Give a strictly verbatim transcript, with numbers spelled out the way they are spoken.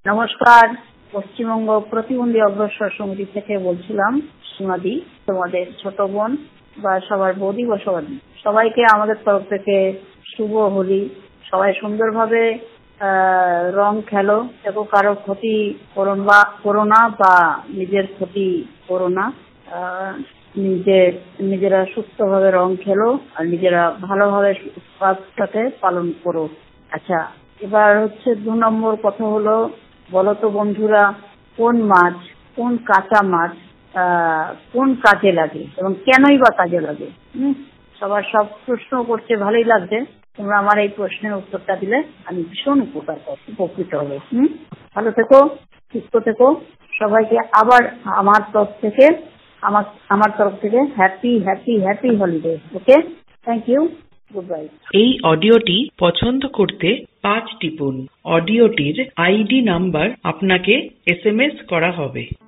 নমস্কার, পশ্চিমবঙ্গ প্রতিবন্ধী অগ্রসর সমিতি থেকে বলছিলাম সীমাদি, তোমাদের ছোট বোন বা সবার বৌদি বা সবার সবাইকে আমাদের তরফ থেকে শুভ হোলি। সবাই সুন্দরভাবে রং খেলো, দেখো কারো ক্ষতি করো না বা নিজের ক্ষতি করো না। নিজে নিজেরা সুস্থভাবে রং খেলো আর নিজেরা ভালোভাবে কাজটাকে পালন করো। আচ্ছা, এবার হচ্ছে দু নম্বর কথা হলো, বলতো বন্ধুরা, কোন মাছ, কোন কাঁচা মাছ কোন কাজে লাগে এবং কেনই বা কাজে লাগে? হম সবার সব প্রশ্ন করছে, ভালোই লাগছে। তোমরা আমার এই প্রশ্নের উত্তরটা দিলে আমি ভীষণ উপকার উপকৃত হবে। হম ভালো থেকো, সুস্থ থেকো। সবাইকে আবার আমার তরফ থেকে আমার আমার তরফ থেকে happy happy happy holiday. Okay, thank you, good bye. এই অডিওটি পছন্দ করতে পাঁচ টিপুন। অডিওটির আইডি নাম্বার আপনাকে এস এম এস করা হবে।